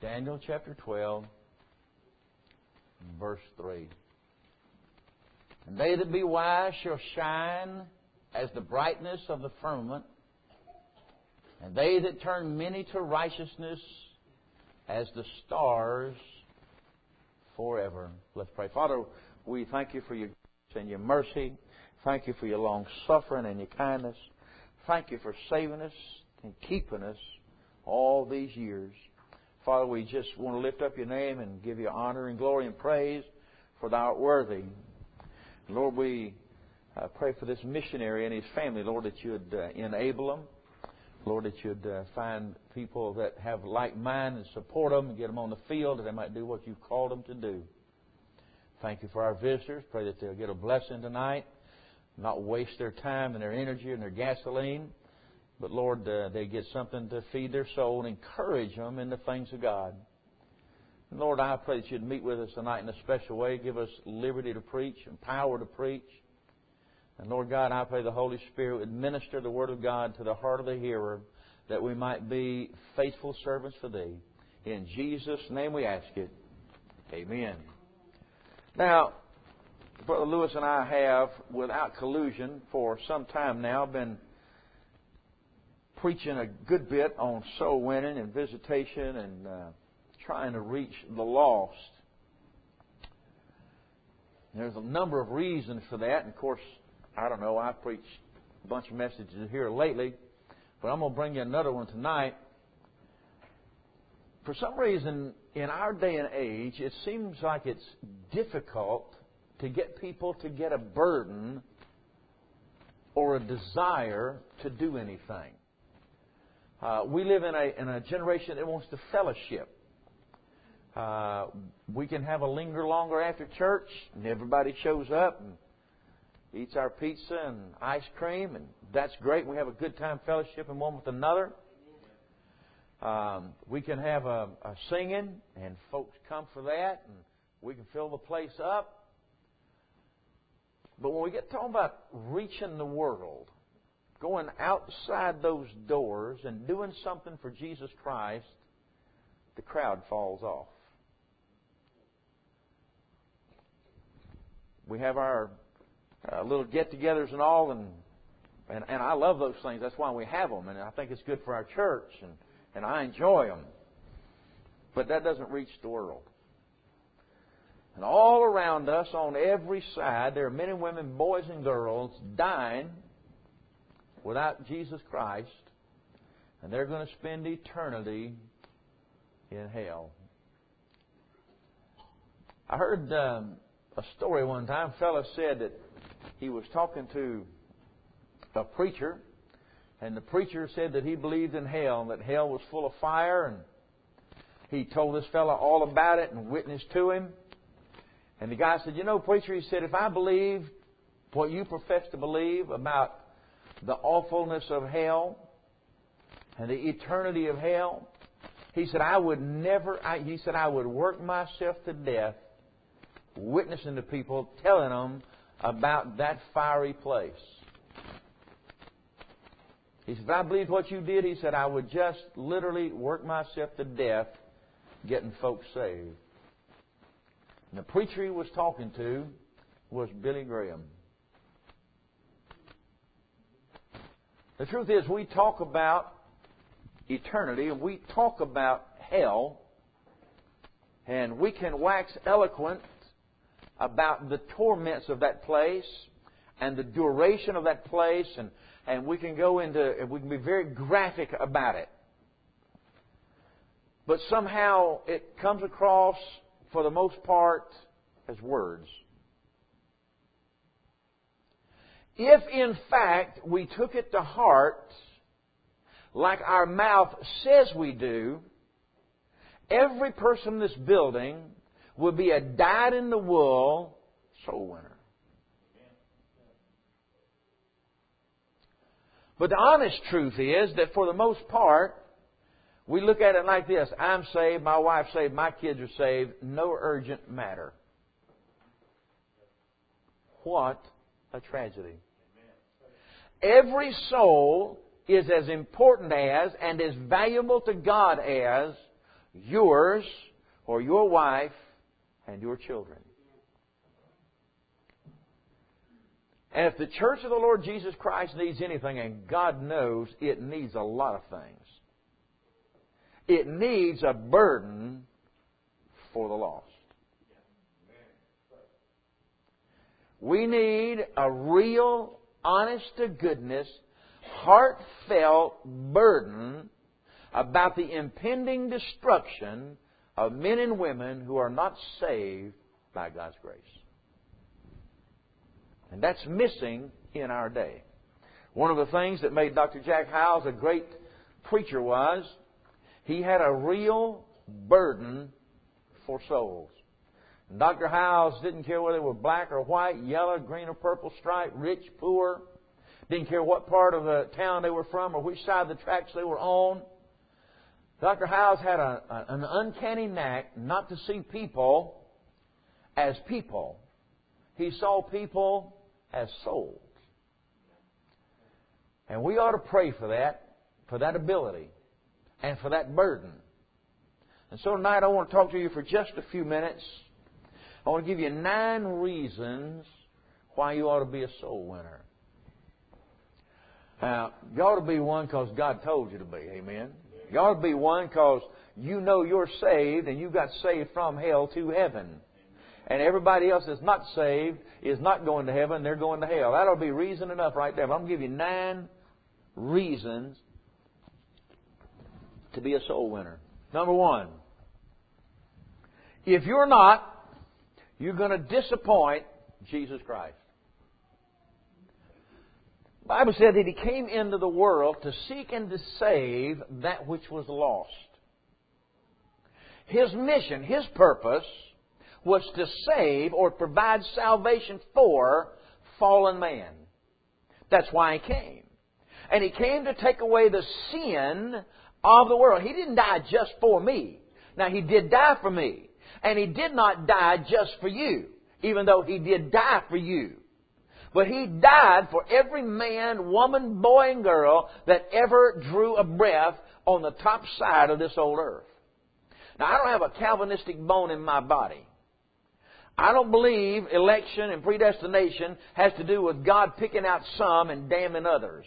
Daniel chapter 12, verse 3. And they that be wise shall shine as the brightness of the firmament, and they that turn many to righteousness as the stars forever. Let's pray. Father, we thank you for your grace and your mercy. Thank you for your long suffering and your kindness. Thank you for saving us and keeping us all these years. Father, we just want to lift up your name and give you honor and glory and praise, for thou art worthy. Lord, we pray for this missionary and his family, Lord, that you'd enable them. Lord, that you'd find people that have like mind and support them and get them on the field that they might do what you've called them to do. Thank you for our visitors. Pray that they'll get a blessing tonight, not waste their time and their energy and their gasoline. But Lord, they get something to feed their soul and encourage them in the things of God. And Lord, I pray that you'd meet with us tonight in a special way. Give us liberty to preach and power to preach. And Lord God, I pray the Holy Spirit would minister the Word of God to the heart of the hearer, that we might be faithful servants for Thee. In Jesus' name we ask it. Amen. Now, Brother Lewis and I have, without collusion, for some time now, been preaching a good bit on soul winning and visitation and trying to reach the lost. There's a number of reasons for that. And of course, I don't know, I've preached a bunch of messages here lately, but I'm going to bring you another one tonight. For some reason, in our day and age, it seems like it's difficult to get people to get a burden or a desire to do anything. We live in a generation that wants to fellowship. We can have a linger longer after church, and everybody shows up and eats our pizza and ice cream, and that's great. We have a good time fellowshipping one with another. We can have a singing, and folks come for that, and we can fill the place up. But when we get talking about reaching the world, going outside those doors and doing something for Jesus Christ, the crowd falls off. We have our little get-togethers and all, and I love those things. That's why we have them, and I think it's good for our church, and I enjoy them. But that doesn't reach the world. And all around us, on every side, there are men and women, boys and girls, dying without Jesus Christ, and they're going to spend eternity in hell. I heard a story one time. A fellow said that he was talking to a preacher, and the preacher said that he believed in hell, and that hell was full of fire, and he told this fellow all about it and witnessed to him. And the guy said, "You know, preacher," he said, "if I believed what you profess to believe about the awfulness of hell and the eternity of hell," he said, I would work myself to death witnessing to people, telling them about that fiery place. He said, "If I believed what you did," he said, "I would just literally work myself to death getting folks saved." And the preacher he was talking to was Billy Graham. The truth is, we talk about eternity and we talk about hell, and we can wax eloquent about the torments of that place and the duration of that place, and we can be very graphic about it. But somehow it comes across, for the most part, as words. If, in fact, we took it to heart, like our mouth says we do, every person in this building would be a dyed-in-the-wool soul winner. But the honest truth is that for the most part, we look at it like this: I'm saved, my wife's saved, my kids are saved, no urgent matter. What a tragedy. Every soul is as important as and as valuable to God as yours or your wife and your children. And if the church of the Lord Jesus Christ needs anything, and God knows it needs a lot of things, it needs a burden for the lost. We need a real, honest-to-goodness, heartfelt burden about the impending destruction of men and women who are not saved by God's grace. And that's missing in our day. One of the things that made Dr. Jack Hyles a great preacher was he had a real burden for souls. And Dr. Hyles didn't care whether they were black or white, yellow, green or purple stripe, rich, poor. Didn't care what part of the town they were from or which side of the tracks they were on. Dr. Hyles had an uncanny knack not to see people as people. He saw people as souls. And we ought to pray for that ability, and for that burden. And so tonight I want to talk to you for just a few minutes. I want to give you 9 reasons why you ought to be a soul winner. Now, you ought to be one because God told you to be. Amen. You ought to be one because you know you're saved and you got saved from hell to heaven. And everybody else that's not saved is not going to heaven, they're going to hell. That'll be reason enough right there. But I'm going to give you 9 reasons to be a soul winner. Number 1, if you're not, you're going to disappoint Jesus Christ. The Bible said that He came into the world to seek and to save that which was lost. His mission, His purpose, was to save or provide salvation for fallen man. That's why He came. And He came to take away the sin of the world. He didn't die just for me. Now, He did die for me. And He did not die just for you, even though He did die for you. But He died for every man, woman, boy, and girl that ever drew a breath on the top side of this old earth. Now, I don't have a Calvinistic bone in my body. I don't believe election and predestination has to do with God picking out some and damning others.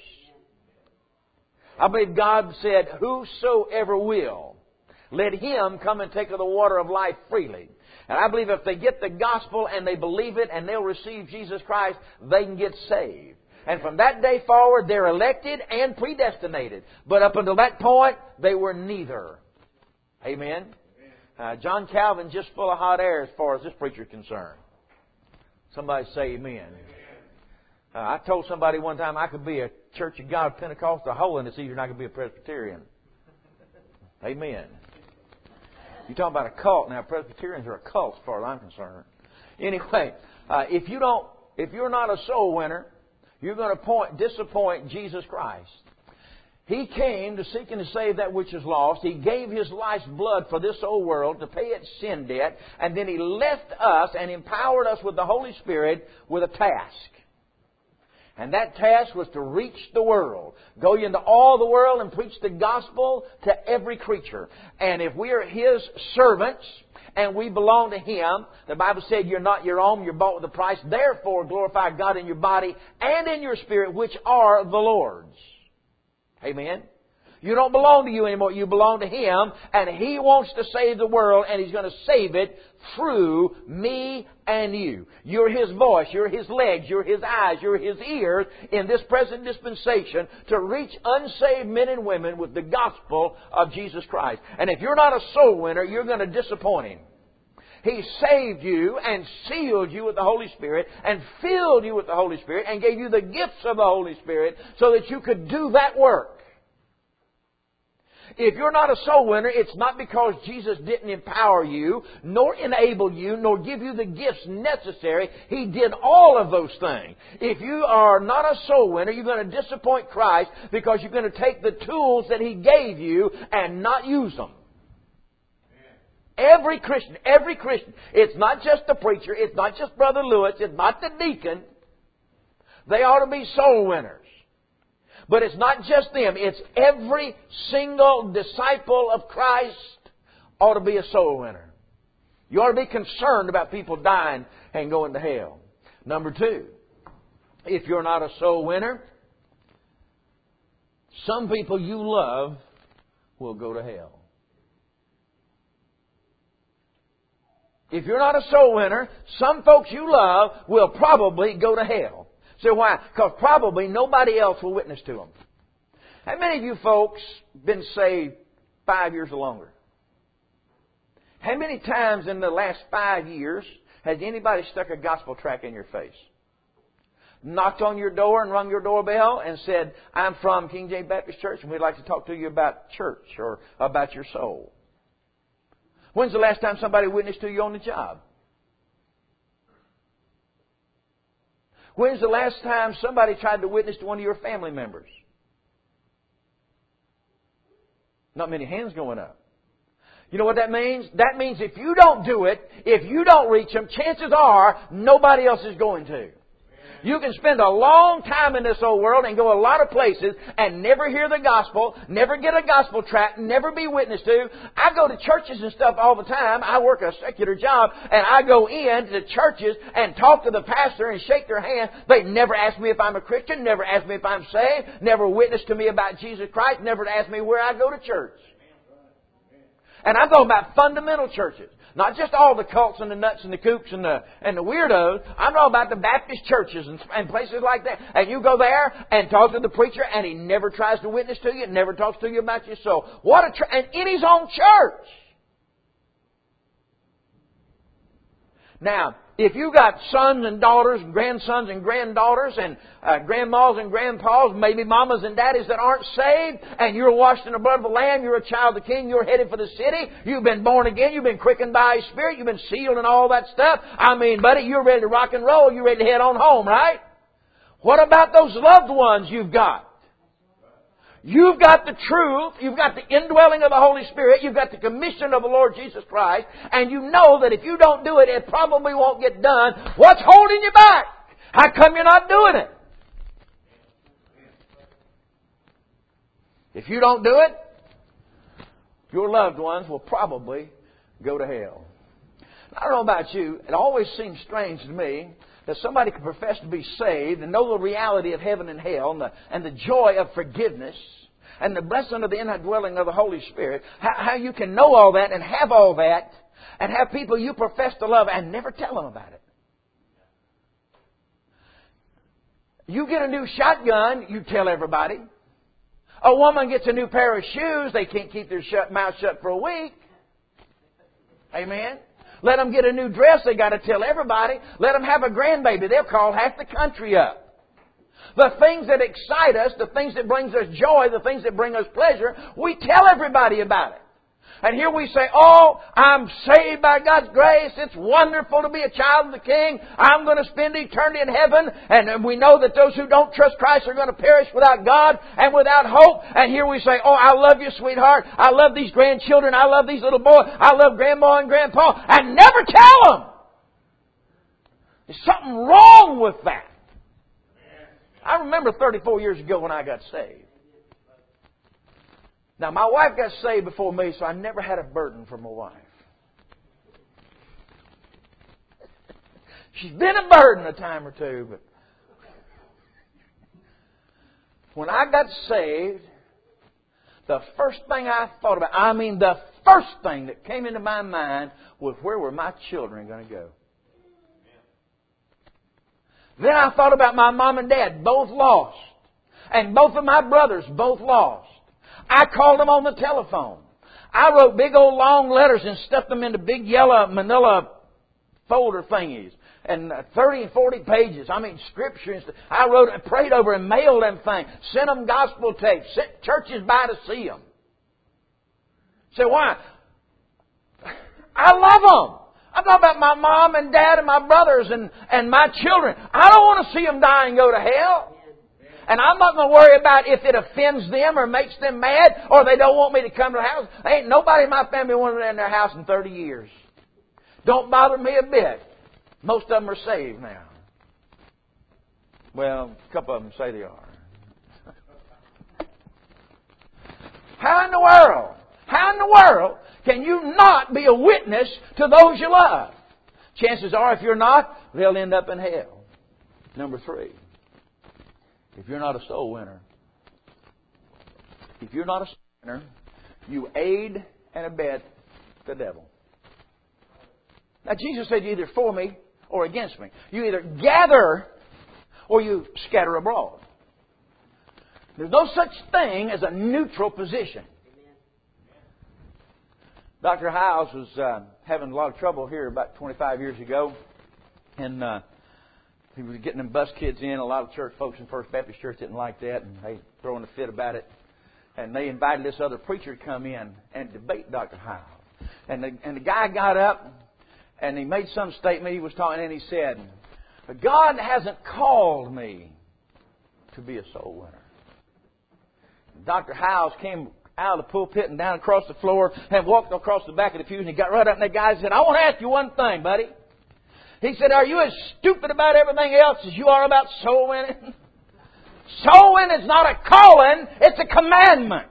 I believe God said, whosoever will, let him come and take of the water of life freely. And I believe if they get the gospel and they believe it and they'll receive Jesus Christ, they can get saved. And from that day forward, they're elected and predestinated. But up until that point, they were neither. Amen? John Calvin just full of hot air as far as this preacher is concerned. Somebody say amen. I told somebody one time I could be a Church of God Pentecostal holiness easier than I could be a Presbyterian. Amen. You talk about a cult now. Presbyterians are a cult as far as I'm concerned. Anyway, if you're not a soul winner, you're going to disappoint Jesus Christ. He came to seek and to save that which is lost. He gave His life's blood for this old world to pay its sin debt. And then He left us and empowered us with the Holy Spirit with a task. And that task was to reach the world. Go into all the world and preach the gospel to every creature. And if we are His servants and we belong to Him, the Bible said you're not your own, you're bought with a price. Therefore glorify God in your body and in your spirit, which are the Lord's. Amen. You don't belong to you anymore. You belong to Him. And He wants to save the world. And He's going to save it through me and you. You're His voice. You're His legs. You're His eyes. You're His ears in this present dispensation to reach unsaved men and women with the gospel of Jesus Christ. And if you're not a soul winner, you're going to disappoint Him. He saved you and sealed you with the Holy Spirit and filled you with the Holy Spirit and gave you the gifts of the Holy Spirit so that you could do that work. If you're not a soul winner, it's not because Jesus didn't empower you, nor enable you, nor give you the gifts necessary. He did all of those things. If you are not a soul winner, you're going to disappoint Christ because you're going to take the tools that He gave you and not use them. Every Christian, it's not just the preacher, it's not just Brother Lewis, it's not the deacon. They ought to be soul winners. But it's not just them. It's every single disciple of Christ ought to be a soul winner. You ought to be concerned about people dying and going to hell. Number two, if you're not a soul winner, some people you love will go to hell. If you're not a soul winner, some folks you love will probably go to hell. So why? Because probably nobody else will witness to them. How many of you folks been saved 5 years or longer? How many times in the last 5 years has anybody stuck a gospel tract in your face? Knocked on your door and rung your doorbell and said, I'm from King James Baptist Church and we'd like to talk to you about church or about your soul. When's the last time somebody witnessed to you on the job? When's the last time somebody tried to witness to one of your family members? Not many hands going up. You know what that means? That means if you don't do it, if you don't reach them, chances are nobody else is going to. You can spend a long time in this old world and go a lot of places and never hear the gospel, never get a gospel tract, never be witnessed to. I go to churches and stuff all the time. I work a secular job and I go in to churches and talk to the pastor and shake their hand. They never ask me if I'm a Christian, never ask me if I'm saved, never witness to me about Jesus Christ, never ask me where I go to church. And I'm talking about fundamental churches. Not just all the cults and the nuts and the kooks and the weirdos. I'm talking about the Baptist churches and places like that. And you go there and talk to the preacher and he never tries to witness to you, never talks to you about your soul. And in his own church. Now, if you got sons and daughters and grandsons and granddaughters and grandmas and grandpas, maybe mamas and daddies that aren't saved, and you're washed in the blood of the Lamb, you're a child of the King, you're headed for the city, you've been born again, you've been quickened by His Spirit, you've been sealed and all that stuff. I mean, buddy, you're ready to rock and roll, you're ready to head on home, right? What about those loved ones you've got? You've got the truth, you've got the indwelling of the Holy Spirit, you've got the commission of the Lord Jesus Christ, and you know that if you don't do it, it probably won't get done. What's holding you back? How come you're not doing it? If you don't do it, your loved ones will probably go to hell. I don't know about you, it always seems strange to me that somebody can profess to be saved and know the reality of heaven and hell and the joy of forgiveness and the blessing of the indwelling of the Holy Spirit, how you can know all that and have all that and have people you profess to love and never tell them about it. You get a new shotgun, you tell everybody. A woman gets a new pair of shoes, they can't keep their mouth shut for a week. Amen? Let them get a new dress, they got to tell everybody. Let them have a grandbaby, they'll call half the country up. The things that excite us, the things that brings us joy, the things that bring us pleasure, we tell everybody about it. And here we say, oh, I'm saved by God's grace. It's wonderful to be a child of the King. I'm going to spend eternity in heaven. And we know that those who don't trust Christ are going to perish without God and without hope. And here we say, oh, I love you, sweetheart. I love these grandchildren. I love these little boys. I love Grandma and Grandpa. And never tell them. There's something wrong with that. I remember 34 years ago when I got saved. Now, my wife got saved before me, so I never had a burden for my wife. She's been a burden a time or two, but when I got saved, the first thing I thought about, the first thing that came into my mind was, where were my children going to go? Then I thought about my mom and dad, both lost. And both of my brothers, both lost. I called them on the telephone. I wrote big old long letters and stuffed them into big yellow manila folder thingies. And 30 and 40 pages. Scripture and stuff. I wrote and prayed over and mailed them things. Sent them gospel tapes. Sent churches by to see them. So why? I love them. I'm talking about my mom and dad and my brothers and my children. I don't want to see them die and go to hell. And I'm not going to worry about if it offends them or makes them mad or they don't want me to come to the house. Ain't nobody in my family wanted in their house in 30 years. Don't bother me a bit. Most of them are saved now. Well, a couple of them say they are. How in the world How in the world can you not be a witness to those you love? Chances are, if you're not, they'll end up in hell. Number 3, if you're not a soul winner, you aid and abet the devil. Now, Jesus said, you're either for me or against me. You either gather or you scatter abroad. There's no such thing as a neutral position. Dr. Hiles was having a lot of trouble here about 25 years ago. And he was getting them bus kids in. A lot of church folks in First Baptist Church didn't like that, and they throwing a fit about it. And they invited this other preacher to come in and debate Dr. Hiles. And the guy got up, and he made some statement. He was talking, and he said, God hasn't called me to be a soul winner. Dr. Hiles came out of the pulpit and down across the floor and walked across the back of the pews, and he got right up, and that guy said, I want to ask you one thing, buddy. He said, are you as stupid about everything else as you are about soul winning? Soul winning is not a calling, it's a commandment.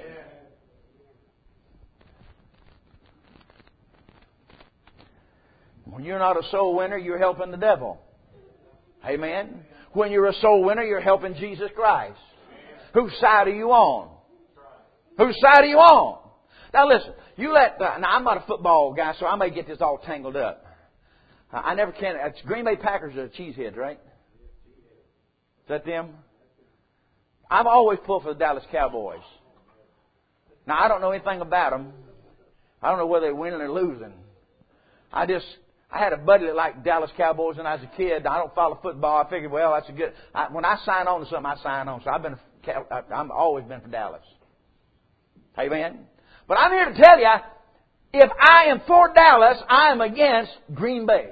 When you're not a soul winner, you're helping the devil. Amen? When you're a soul winner, you're helping Jesus Christ. Whose side are you on? Whose side are you on? Now listen, now I'm not a football guy, so I may get this all tangled up. I never can. It's Green Bay Packers are cheeseheads, right? Is that them? I've always pulled for the Dallas Cowboys. Now I don't know anything about them. I don't know whether they're winning or losing. I had a buddy that liked Dallas Cowboys when I was a kid. I don't follow football. I figured, well, that's a good. When I sign on to something, I sign on. So I've always been for Dallas. Amen. But I'm here to tell you, if I am for Dallas, I am against Green Bay.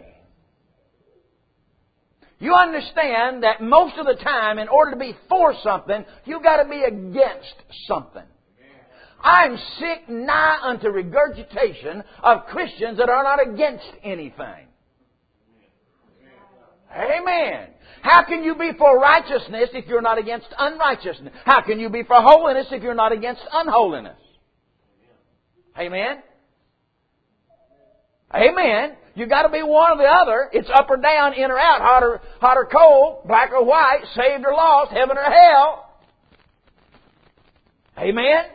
You understand that most of the time, in order to be for something, you've got to be against something. I'm sick nigh unto regurgitation of Christians that are not against anything. Amen. How can you be for righteousness if you're not against unrighteousness? How can you be for holiness if you're not against unholiness? Amen. Amen. You've got to be one or the other. It's up or down, in or out, hot or cold, black or white, saved or lost, heaven or hell. Amen.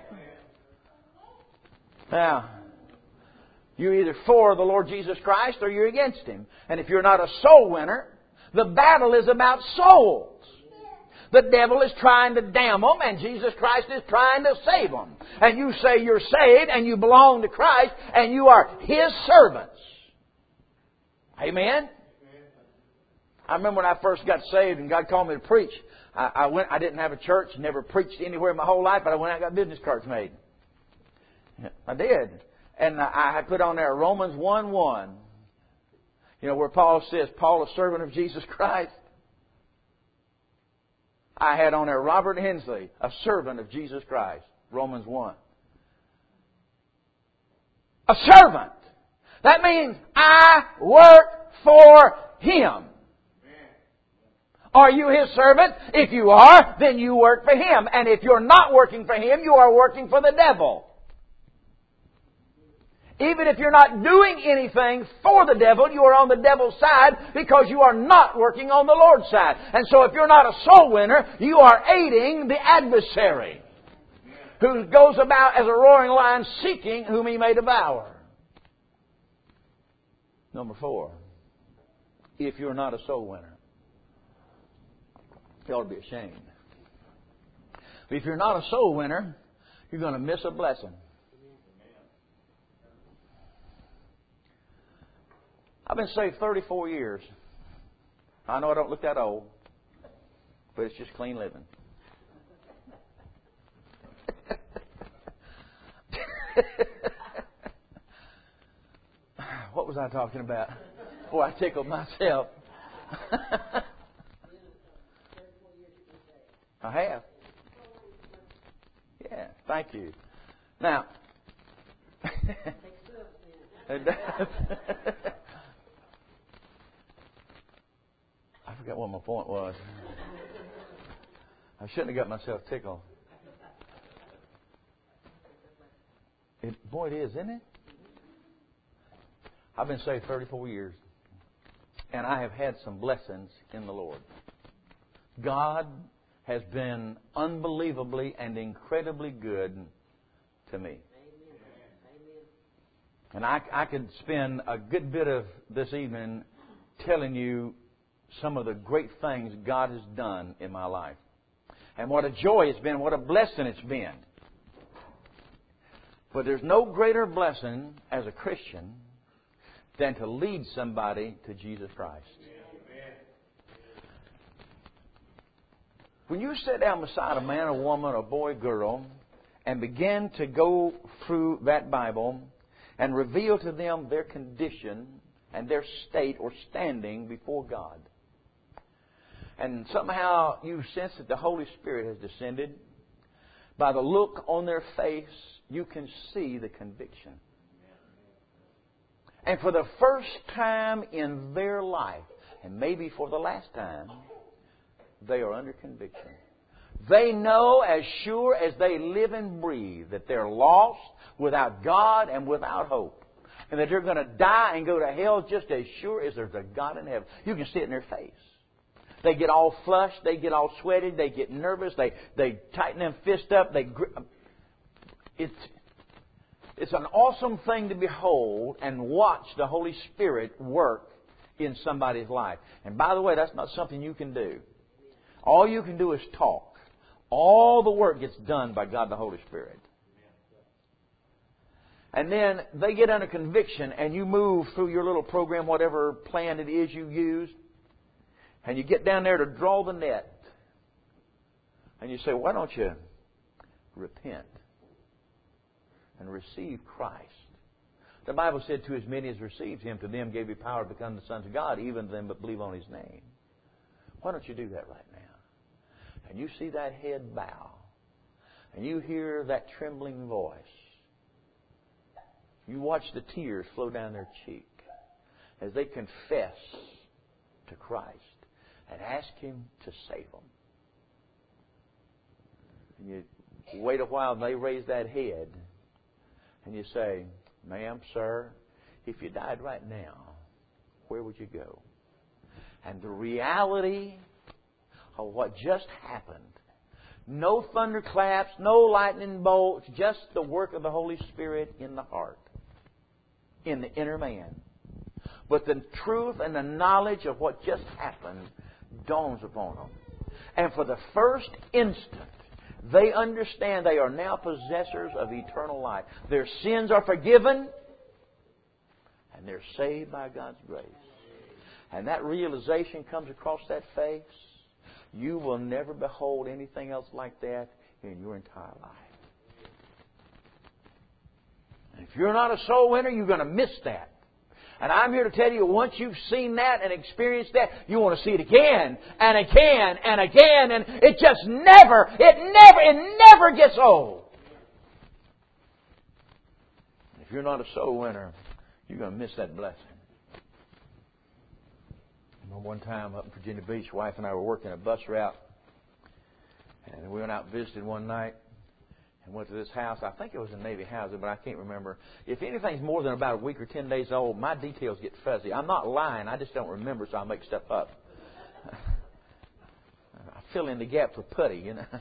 Now, you're either for the Lord Jesus Christ or you're against Him. And if you're not a soul winner, the battle is about souls. The devil is trying to damn them, and Jesus Christ is trying to save them. And you say you're saved, and you belong to Christ, and you are His servants. Amen? I remember when I first got saved and God called me to preach. I didn't have a church, never preached anywhere in my whole life, but I went out and got business cards made. I did. And I put on there Romans 1:1. You know, where Paul says, Paul, a servant of Jesus Christ. I had on there Robert Hensley, a servant of Jesus Christ. Romans 1. A servant. That means I work for Him. Are you His servant? If you are, then you work for Him. And if you're not working for Him, you are working for the devil. Even if you're not doing anything for the devil, you are on the devil's side because you are not working on the Lord's side. And so if you're not a soul winner, you are aiding the adversary who goes about as a roaring lion seeking whom he may devour. Number 4, if you're not a soul winner, you ought to be ashamed. If you're not a soul winner, you're going to miss a blessing. I've been saved 34 years. I know I don't look that old, but it's just clean living. What was I talking about? Boy, I tickled myself. I have. Yeah, thank you. Now, it does. I forgot what my point was. I shouldn't have got myself tickled. Boy, it is, isn't it? I've been saved 34 years, and I have had some blessings in the Lord. God has been unbelievably and incredibly good to me. And I could spend a good bit of this evening telling you some of the great things God has done in my life. And what a joy it's been, what a blessing it's been. But there's no greater blessing as a Christian than to lead somebody to Jesus Christ. When you sit down beside a man, a woman, a boy, girl, and begin to go through that Bible and reveal to them their condition and their state or standing before God, and somehow you sense that the Holy Spirit has descended, by the look on their face, you can see the conviction. And for the first time in their life, and maybe for the last time, they are under conviction. They know as sure as they live and breathe that they're lost, without God, and without hope. And that they're going to die and go to hell just as sure as there's a God in heaven. You can see it in their face. They get all flushed. They get all sweated. They get nervous. They tighten them fist up. It's an awesome thing to behold and watch the Holy Spirit work in somebody's life. And by the way, that's not something you can do. All you can do is talk. All the work gets done by God the Holy Spirit. And then they get under conviction, and you move through your little program, whatever plan it is you use, and you get down there to draw the net. And you say, why don't you repent and receive Christ? The Bible said, to as many as received Him, to them gave He power to become the sons of God, even to them that believe on His name. Why don't you do that right now? And you see that head bow, and you hear that trembling voice. You watch the tears flow down their cheek as they confess to Christ and ask Him to save them. And you wait a while and they raise that head and you say, ma'am, sir, if you died right now, where would you go? And the reality of what just happened, no thunderclaps, no lightning bolts, just the work of the Holy Spirit in the heart, in the inner man. But the truth and the knowledge of what just happened dawns upon them. And for the first instant, they understand they are now possessors of eternal life. Their sins are forgiven, and they're saved by God's grace. And that realization comes across that face. You will never behold anything else like that in your entire life. And if you're not a soul winner, you're going to miss that. And I'm here to tell you, once you've seen that and experienced that, you want to see it again and again and again, and it just it never gets old. If you're not a soul winner, you're going to miss that blessing. One time up in Virginia Beach, wife and I were working a bus route, and we went out visiting one night and went to this house. I think it was a Navy house, but I can't remember. If anything's more than about a week or 10 days old, my details get fuzzy. I'm not lying. I just don't remember, so I make stuff up. I fill in the gaps with putty, you know.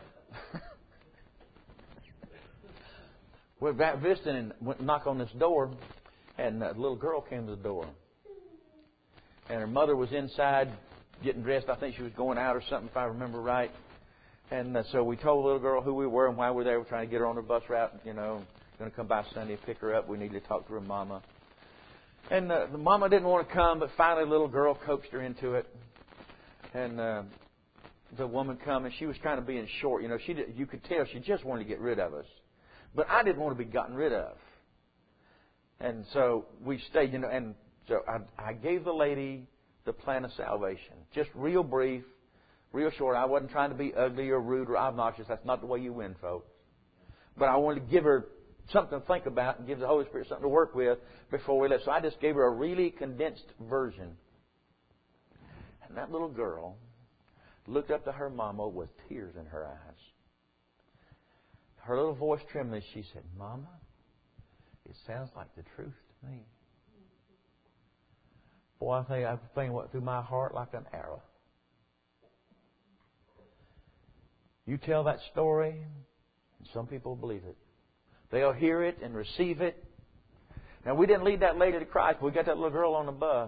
We're back visiting and went to knock on this door, and a little girl came to the door. And her mother was inside getting dressed. I think she was going out or something, if I remember right. And so we told the little girl who we were and why we were there. We're trying to get her on her bus route. You know, going to come by Sunday and pick her up. We need to talk to her mama. And the mama didn't want to come, but finally the little girl coaxed her into it. And the woman come, and she was kind of being short. You know, you could tell she just wanted to get rid of us. But I didn't want to be gotten rid of. And so we stayed, you know, and so I gave the lady the plan of salvation. Just real brief, real short. I wasn't trying to be ugly or rude or obnoxious. That's not the way you win, folks. But I wanted to give her something to think about and give the Holy Spirit something to work with before we left. So I just gave her a really condensed version. And that little girl looked up to her mama with tears in her eyes. Her little voice trembling, she said, Mama, It sounds like the truth to me. Boy, I think everything went through my heart like an arrow. You tell that story, and some people believe it. They'll hear it and receive it. Now, we didn't lead that lady to Christ, but we got that little girl on the bus.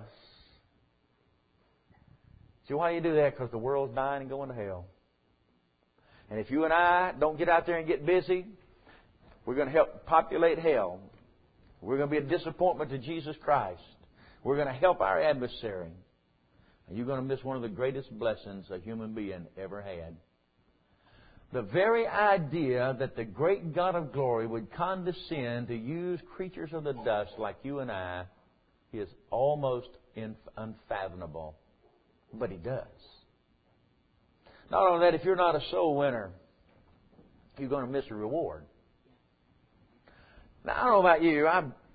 See, why do you do that? Because the world's dying and going to hell. And if you and I don't get out there and get busy, we're going to help populate hell. We're going to be a disappointment to Jesus Christ. We're going to help our adversary. And you're going to miss one of the greatest blessings a human being ever had. The very idea that the great God of glory would condescend to use creatures of the dust like you and I is almost unfathomable. But He does. Not only that, if you're not a soul winner, you're going to miss a reward. Now, I don't know about you.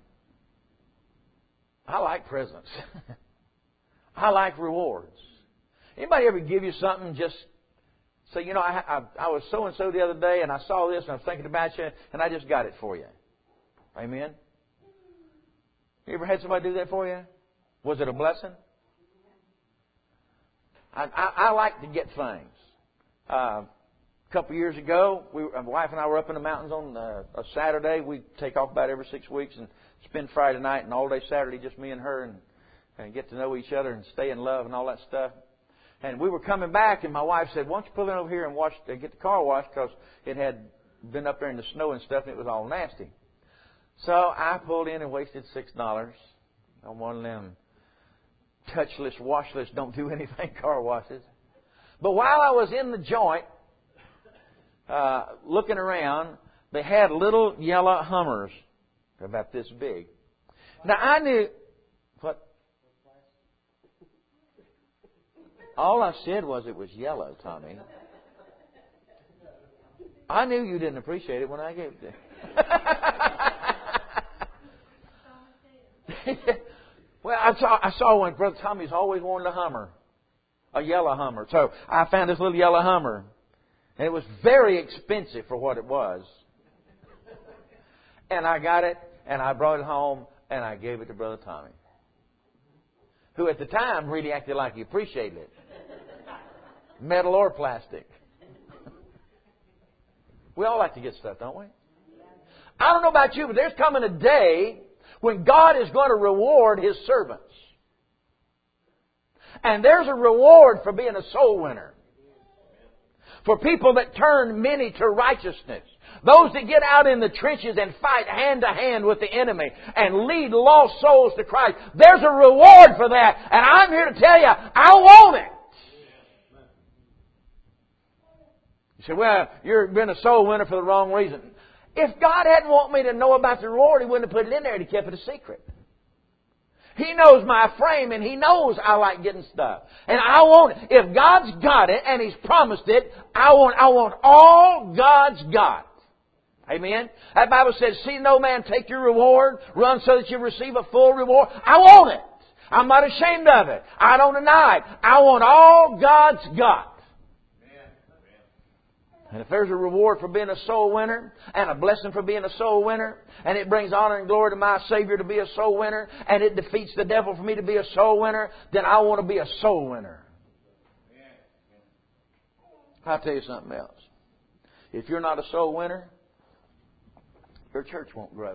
I like presents. I like rewards. Anybody ever give you something just say, you know, I was so-and-so the other day and I saw this and I was thinking about you and I just got it for you. Amen? You ever had somebody do that for you? Was it a blessing? I like to get things. A couple of years ago, my wife and I were up in the mountains on a Saturday. We take off about every 6 weeks and spend Friday night and all day Saturday, just me and her, and get to know each other and stay in love and all that stuff. And we were coming back, and my wife said, "Why don't you pull in over here and get the car washed?" Because it had been up there in the snow and stuff, and it was all nasty. So I pulled in and wasted $6 on one of them touchless, washless, don't do anything car washes. But while I was in the joint, looking around, they had little yellow Hummers about this big. Now I knew what. All I said was it was yellow, Tommy. I knew you didn't appreciate it when I gave it to you. Well, I saw one. Brother Tommy's always wanted a Hummer, a yellow Hummer. So I found this little yellow Hummer, and it was very expensive for what it was. And I got it, and I brought it home, and I gave it to Brother Tommy, who at the time really acted like he appreciated it. Metal or plastic. We all like to get stuff, don't we? I don't know about you, but there's coming a day when God is going to reward His servants. And there's a reward for being a soul winner. For people that turn many to righteousness. Those that get out in the trenches and fight hand to hand with the enemy and lead lost souls to Christ. There's a reward for that. And I'm here to tell you, I want it. You say, well, you've been a soul winner for the wrong reason. If God hadn't wanted me to know about the reward, He wouldn't have put it in there and He kept it a secret. He knows my frame and He knows I like getting stuff. And I want it. If God's got it and He's promised it, I want all God's got. Amen? That Bible says, see no man take your reward, run so that you receive a full reward. I want it. I'm not ashamed of it. I don't deny it. I want all God's got. And if there's a reward for being a soul winner and a blessing for being a soul winner, and it brings honor and glory to my Savior to be a soul winner, and it defeats the devil for me to be a soul winner, then I want to be a soul winner. I'll tell you something else. If you're not a soul winner, your church won't grow.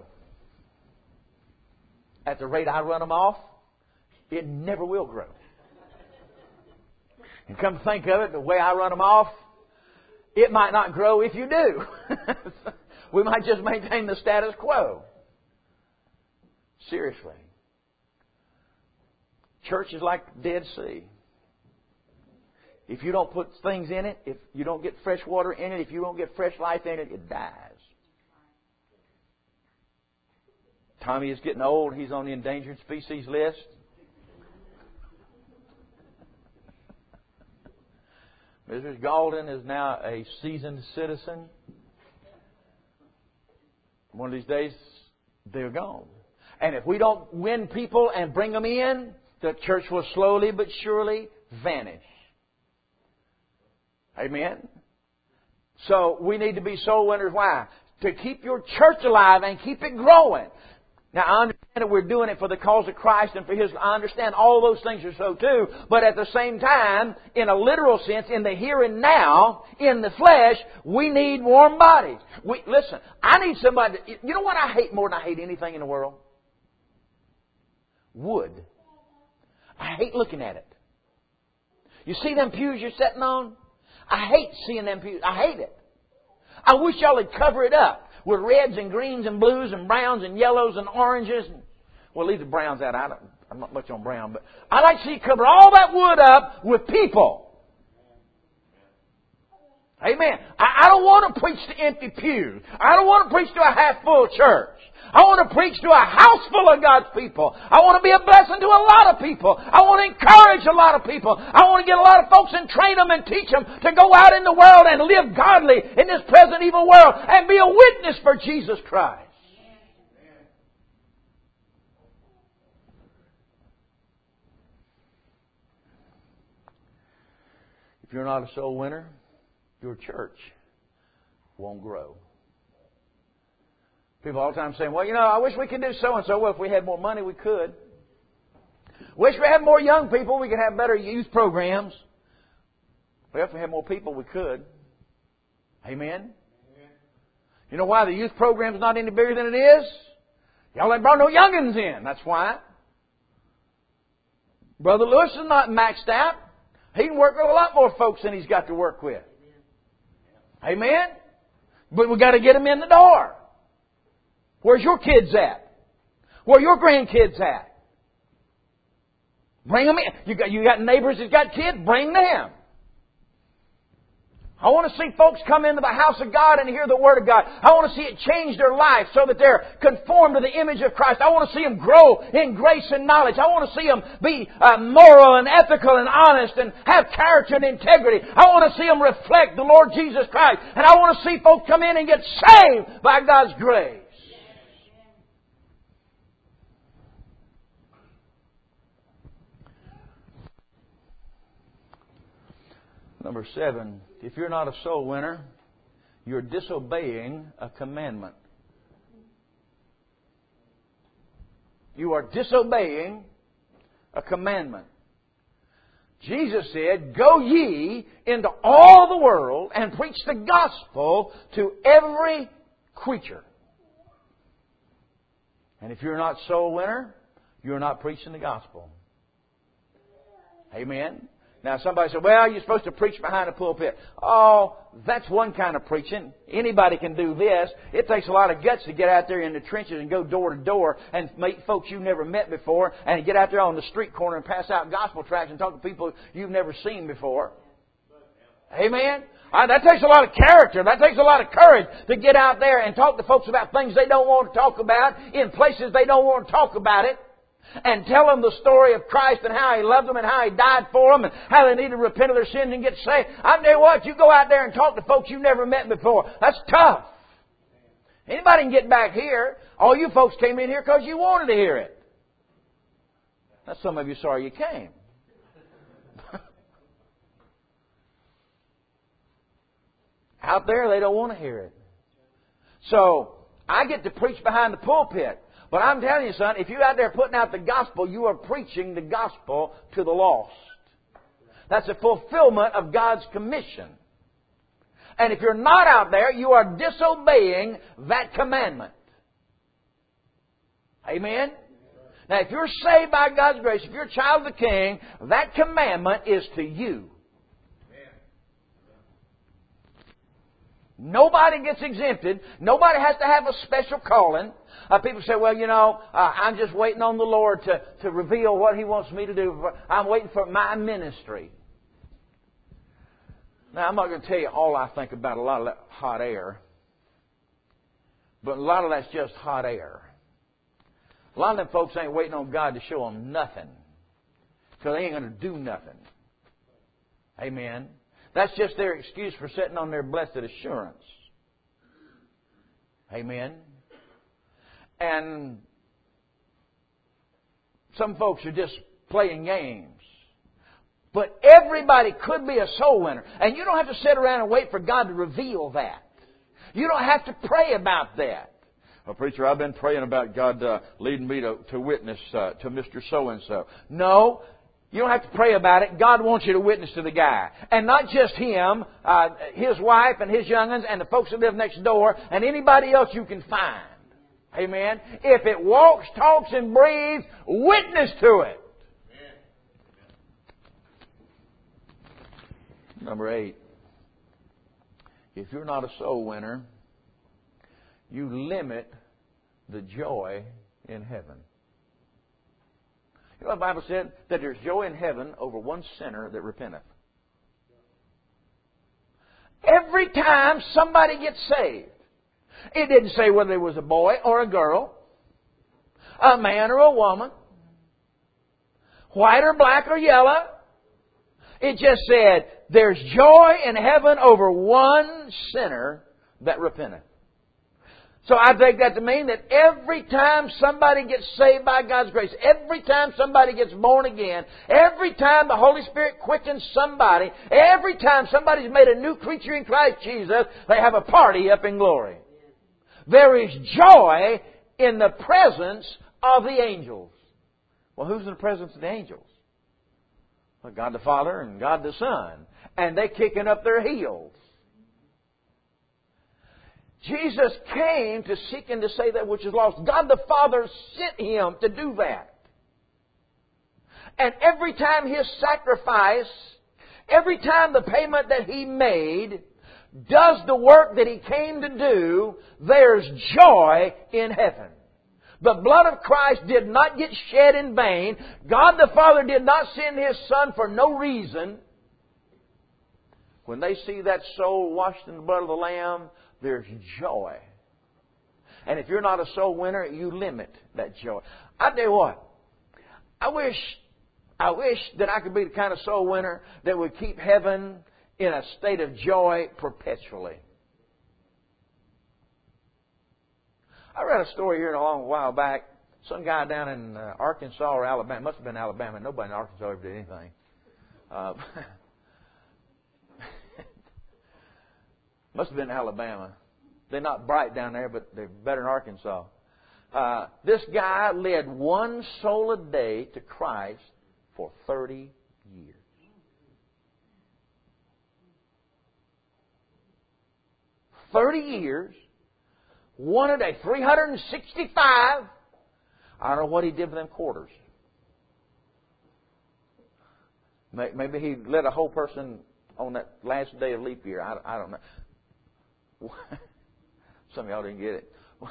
At the rate I run them off, it never will grow. And come to think of it, the way I run them off, it might not grow if you do. We might just maintain the status quo. Seriously. Church is like Dead Sea. If you don't put things in it, if you don't get fresh water in it, if you don't get fresh life in it, it dies. Tommy is getting old. He's on the endangered species list. Mrs. Galden is now a seasoned citizen. One of these days, they're gone. And if we don't win people and bring them in, the church will slowly but surely vanish. Amen? So we need to be soul winners. Why? To keep your church alive and keep it growing. Now, I understand that we're doing it for the cause of Christ and for His... I understand all those things are so too. But at the same time, in a literal sense, in the here and now, in the flesh, we need warm bodies. Listen, I need somebody... You know what I hate more than I hate anything in the world? Wood. I hate looking at it. You see them pews you're sitting on? I hate seeing them pews. I hate it. I wish y'all would cover it up with reds and greens and blues and browns and yellows and oranges. Well, leave the browns out. I'm not much on brown, but I like to see you cover all that wood up with people. Amen. I don't want to preach to empty pews. I don't want to preach to a half-full church. I want to preach to a house full of God's people. I want to be a blessing to a lot of people. I want to encourage a lot of people. I want to get a lot of folks and train them and teach them to go out in the world and live godly in this present evil world and be a witness for Jesus Christ. If you're not a soul winner, your church won't grow. People all the time saying, well, I wish we could do so-and-so. Well, if we had more money, we could. Wish we had more young people, we could have better youth programs. Well, if we had more people, we could. Amen? You know why the youth program's not any bigger than it is? Y'all ain't brought no youngins in. That's why. Brother Lewis is not maxed out. He can work with a lot more folks than he's got to work with. Amen? But we got to get them in the door. Where's your kids at? Where are your grandkids at? Bring them in. You got neighbors that got kids? Bring them. I want to see folks come into the house of God and hear the Word of God. I want to see it change their life so that they're conformed to the image of Christ. I want to see them grow in grace and knowledge. I want to see them be moral and ethical and honest and have character and integrity. I want to see them reflect the Lord Jesus Christ. And I want to see folks come in and get saved by God's grace. Number 7, if you're not a soul winner, you're disobeying a commandment. You are disobeying a commandment. Jesus said, go ye into all the world and preach the gospel to every creature. And if you're not a soul winner, you're not preaching the gospel. Amen? Now somebody said, well, you're supposed to preach behind a pulpit. Oh, that's one kind of preaching. Anybody can do this. It takes a lot of guts to get out there in the trenches and go door to door and meet folks you've never met before and get out there on the street corner and pass out gospel tracts and talk to people you've never seen before. Amen? That takes a lot of character. That takes a lot of courage to get out there and talk to folks about things they don't want to talk about in places they don't want to talk about it. And tell them the story of Christ and how He loved them and how He died for them and how they need to repent of their sins and get saved. I tell you what, you go out there and talk to folks you've never met before. That's tough. Anybody can get back here. All you folks came in here because you wanted to hear it. Now some of you sorry you came. Out there they don't want to hear it. So I get to preach behind the pulpit. But I'm telling you, son, if you're out there putting out the gospel, you are preaching the gospel to the lost. That's a fulfillment of God's commission. And if you're not out there, you are disobeying that commandment. Amen? Now, if you're saved by God's grace, if you're a child of the King, that commandment is to you. Nobody gets exempted. Nobody has to have a special calling. People say, well, I'm just waiting on the Lord to reveal what He wants me to do. I'm waiting for my ministry. Now, I'm not going to tell you all I think about a lot of that hot air. But a lot of that's just hot air. A lot of them folks ain't waiting on God to show them nothing. Because they ain't going to do nothing. Amen. That's just their excuse for sitting on their blessed assurance. Amen. And some folks are just playing games. But everybody could be a soul winner. And you don't have to sit around and wait for God to reveal that. You don't have to pray about that. Well, preacher, I've been praying about God leading me to witness to Mr. So-and-so. No, you don't have to pray about it. God wants you to witness to the guy. And not just him, his wife and his young'uns and the folks that live next door and anybody else you can find. Amen. If it walks, talks, and breathes, witness to it. Number 8. If you're not a soul winner, you limit the joy in heaven. You know what the Bible said? That there's joy in heaven over one sinner that repenteth. Every time somebody gets saved, it didn't say whether it was a boy or a girl, a man or a woman, white or black or yellow. It just said, there's joy in heaven over one sinner that repenteth. So I take that to mean that every time somebody gets saved by God's grace, every time somebody gets born again, every time the Holy Spirit quickens somebody, every time somebody's made a new creature in Christ Jesus, they have a party up in glory. There is joy in the presence of the angels. Well, who's in the presence of the angels? Well, God the Father and God the Son. And they're kicking up their heels. Jesus came to seek and to save that which is lost. God the Father sent Him to do that. And every time His sacrifice, every time the payment that He made does the work that He came to do, there's joy in heaven. The blood of Christ did not get shed in vain. God the Father did not send His Son for no reason. When they see that soul washed in the blood of the Lamb, there's joy. And if you're not a soul winner, you limit that joy. I tell you what, I wish that I could be the kind of soul winner that would keep heaven in a state of joy perpetually. I read a story here a long while back. Some guy down in Arkansas or Alabama, must have been Alabama. Nobody in Arkansas ever did anything. Must have been Alabama. They're not bright down there, but they're better in Arkansas. This guy led one soul a day to Christ for 30 years. 30 years, one a day, 365. I don't know what he did for them quarters. Maybe he led a whole person on that last day of leap year. I don't know. Some of y'all didn't get it.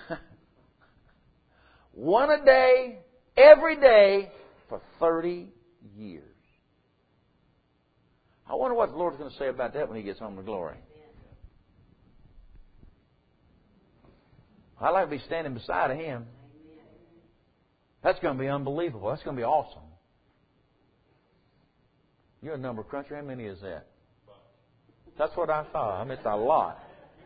One a day, every day, for 30 years. I wonder what the Lord's going to say about that when He gets home to glory. I'd like to be standing beside Him. That's going to be unbelievable. That's going to be awesome. You're a number cruncher. How many is that? That's what I thought. I mean, it's a lot.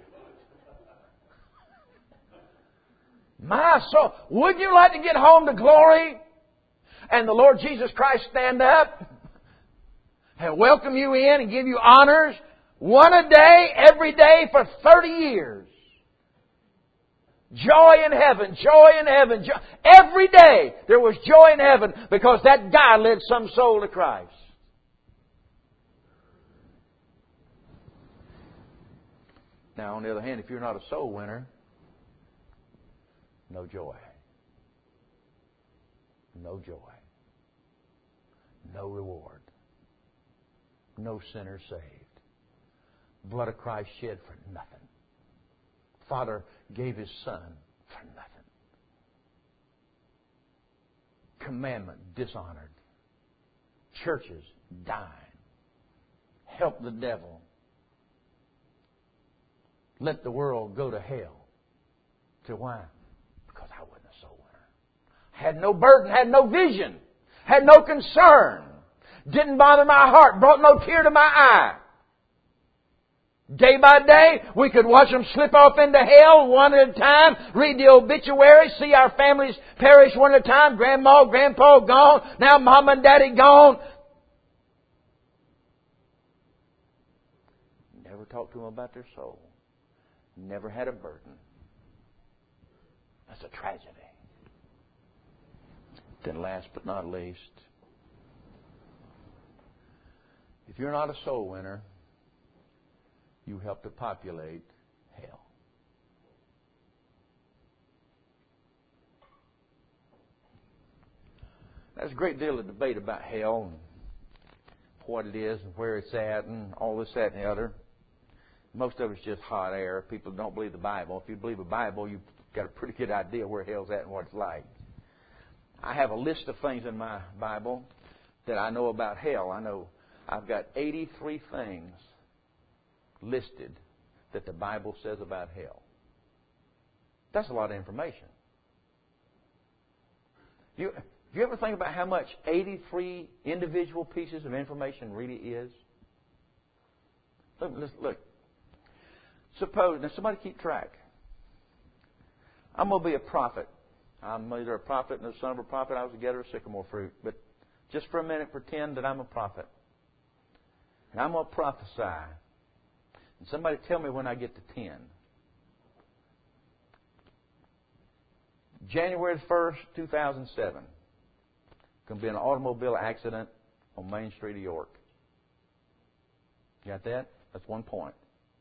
My soul, wouldn't you like to get home to glory and the Lord Jesus Christ stand up and welcome you in and give you honors? One a day, every day for 30 years. Joy in heaven, joy in heaven. Every day there was joy in heaven because that guy led some soul to Christ. Now, on the other hand, if you're not a soul winner, no joy. No joy. No reward. No sinner saved. Blood of Christ shed for nothing. Father gave His Son for nothing. Commandment dishonored. Churches dying. Help the devil. Let the world go to hell. To why? Because I wasn't a soul winner. Had no burden, had no vision, had no concern. Didn't bother my heart, brought no tear to my eye. Day by day, we could watch them slip off into hell one at a time, read the obituaries, see our families perish one at a time, grandma, grandpa gone, now mom and daddy gone. Never talked to them about their soul. Never had a burden. That's a tragedy. Then last but not least, if you're not a soul winner, you help to populate hell. There's a great deal of debate about hell and what it is and where it's at and all this, that, and the other. Most of it's just hot air. People don't believe the Bible. If you believe the Bible, you've got a pretty good idea where hell's at and what it's like. I have a list of things in my Bible that I know about hell. I know I've got 83 things listed that the Bible says about hell. That's a lot of information. You ever think about how much 83 individual pieces of information really is? Look. Suppose, now somebody keep track. I'm going to be a prophet. I'm either a prophet and the son of a prophet. I was a getter of sycamore fruit. But just for a minute, pretend that I'm a prophet. And I'm going to prophesy. And somebody tell me when I get to 10. January 1st, 2007. Going to be an automobile accident on Main Street of York. Got that? That's 1 point.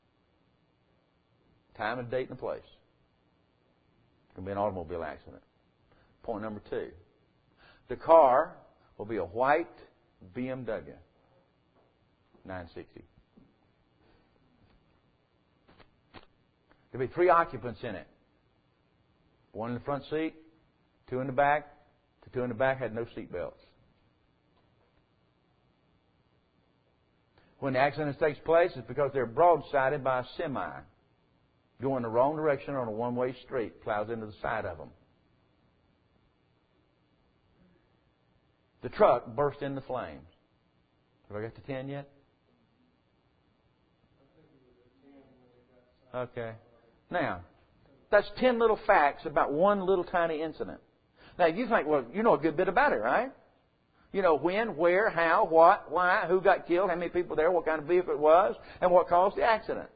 Time and date and place. Going to be an automobile accident. Point number 2. The car will be a white BMW 960. There'll be 3 occupants in it. 1 in the front seat, 2 in the back. The 2 in the back had no seat belts. When the accident takes place, it's because they're broadsided by a semi going the wrong direction on a one-way street, plows into the side of them. The truck burst into flames. Have I got to 10 yet? Okay. Now, that's 10 little facts about one little tiny incident. Now, you think, well, you know a good bit about it, right? You know when, where, how, what, why, who got killed, how many people there, what kind of vehicle it was, and what caused the accident.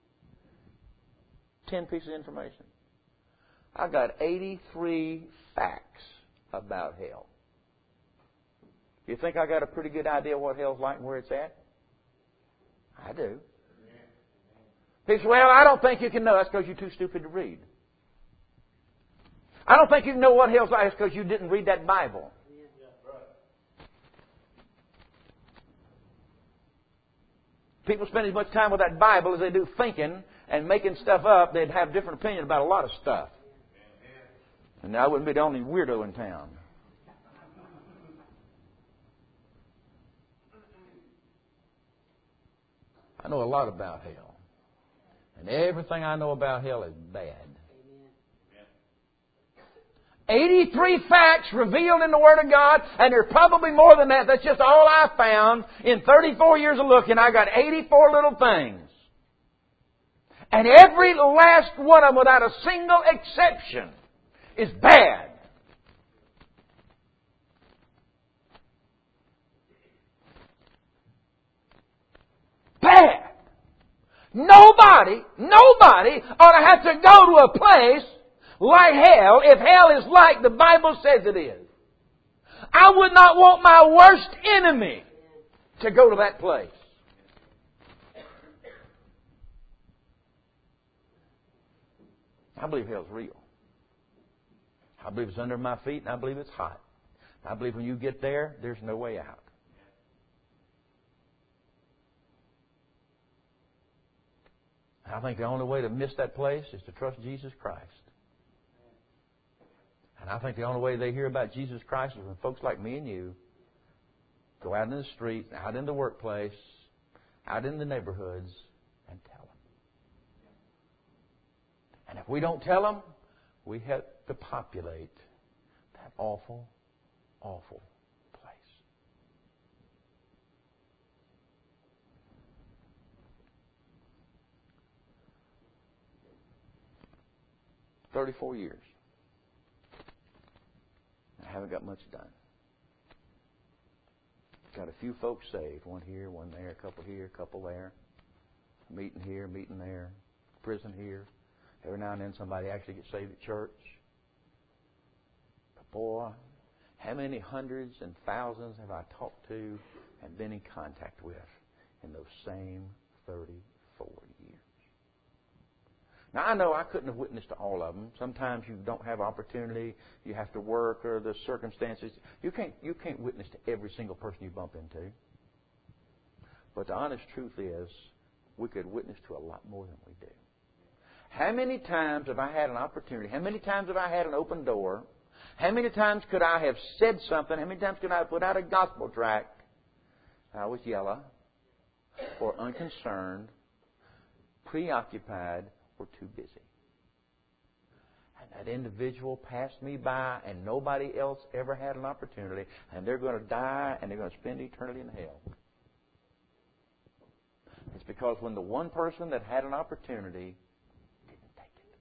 10 pieces of information. I've got 83 facts about hell. You think I got a pretty good idea what hell's like and where it's at? I do. People say, well, I don't think you can know. That's because you're too stupid to read. I don't think you can know what hell's like. That's because you didn't read that Bible. People spend as much time with that Bible as they do thinking and making stuff up. They'd have different opinion about a lot of stuff. And I wouldn't be the only weirdo in town. I know a lot about hell. And everything I know about hell is bad. 83 facts revealed in the Word of God, and there's probably more than that. That's just all I found in 34 years of looking. I got 84 little things. And every last one of them, without a single exception, is bad. Bad. Nobody ought to have to go to a place like hell if hell is like the Bible says it is. I would not want my worst enemy to go to that place. I believe hell's real. I believe it's under my feet and I believe it's hot. I believe when you get there, there's no way out. I think the only way to miss that place is to trust Jesus Christ. And I think the only way they hear about Jesus Christ is when folks like me and you go out in the street, out in the workplace, out in the neighborhoods, and tell them. And if we don't tell them, we have to populate that awful, awful place. "34 years. I haven't got much done. Got a few folks saved. One here, one there, a couple here, a couple there. Meeting here, meeting there. Prison here. Every now and then somebody actually gets saved at church. Boy, how many hundreds and thousands have I talked to and been in contact with in those same 34 years? Now, I know I couldn't have witnessed to all of them. Sometimes you don't have opportunity. You have to work or the circumstances. You can't witness to every single person you bump into. But the honest truth is, we could witness to a lot more than we do. How many times have I had an opportunity? How many times have I had an open door? How many times could I have said something? How many times could I have put out a gospel tract? I was yellow or unconcerned, preoccupied, or too busy. And that individual passed me by and nobody else ever had an opportunity, and they're going to die and they're going to spend eternity in hell. It's because when the one person that had an opportunity didn't take it.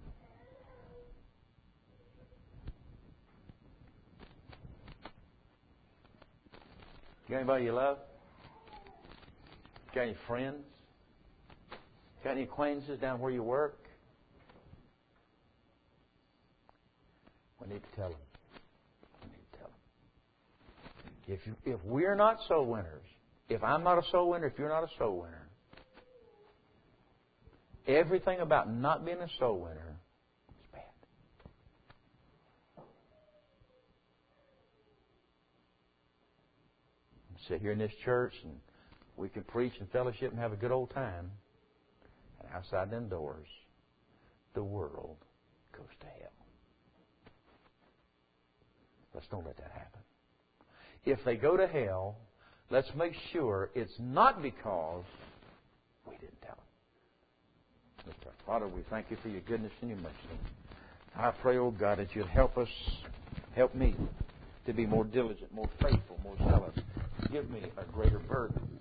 You got anybody you love? Got any friends? Got any acquaintances down where you work? We need to tell them. We need to tell them. If we're not soul winners, if I'm not a soul winner, if you're not a soul winner, everything about not being a soul winner is bad. We sit here in this church and we can preach and fellowship and have a good old time. And outside them doors, the world goes to hell. Let's don't let that happen. If they go to hell, let's make sure it's not because we didn't tell them. Let's pray. Father, we thank you for your goodness and your mercy. I pray, oh God, that you'd help me to be more diligent, more faithful, more zealous. Give me a greater burden